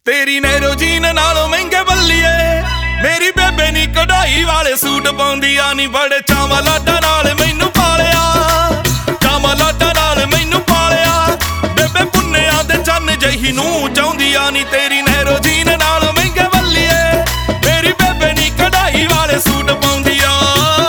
तेरी नैरोजीन नालों महंगे बल्लिए मेरी बेबे नी कढ़ाई वाले सूट पाउंदी आ नी बड़े चावां लाडां नाल मैनू पालिया चावां लाडां नाल मैनू पालिया बेबे पुन्निया दे चन्न जही नूं चाहुंदी आ नी तेरी नैरोजीन नालों महंगे बल्लिए मेरी बेबे नी कढ़ाई वाले सूट पाउंदी आ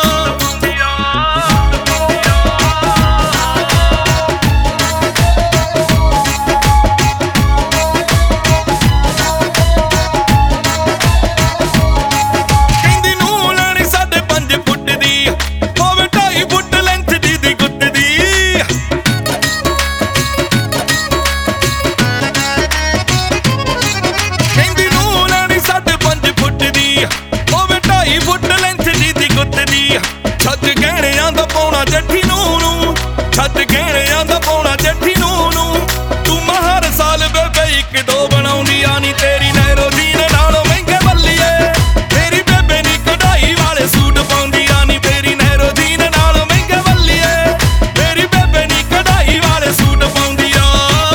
छत गहणियां दा पौना जट्ठी नूं छत गहणियां दा पौना जट्ठी नूं तू हर साल बेबे इक दो बनाउंदी आ नी तेरी नैरोजीन नालों महंगे बल्लिए मेरी बेबे नी कढ़ाई वाले सूट पाउंदी आ नी तेरी नैरोजीन नालों महंगे बल्लिए मेरी बेबे नी कढ़ाई वाले सूट पाउंदी आ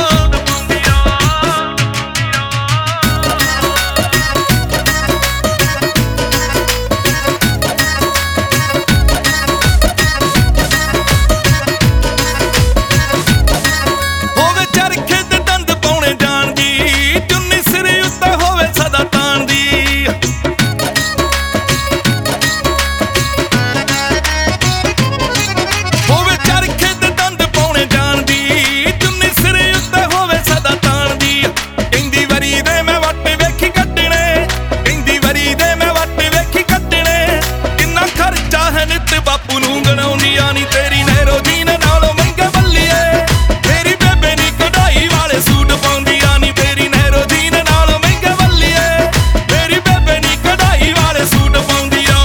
तेरी नैरोजीन नालों महंगे बल्लिए मेरी बेबे नी कढ़ाई वाले सूट पाउंदी आ नी तेरी नैरोजीन नालों महंगे बल्लिए मेरी बेबे नी कढ़ाई वाले सूट पाउंदी आ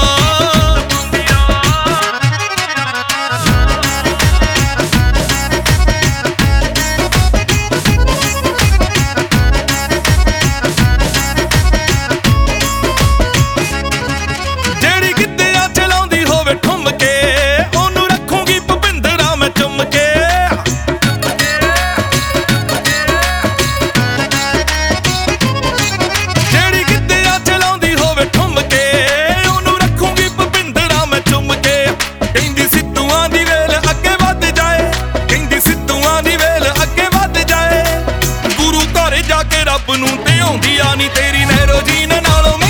जेड़ी गिद्धिया चलाउंदी होवे ठुम के रब नूं ते आउंदी आ नी तेरी नैरोजीन नालों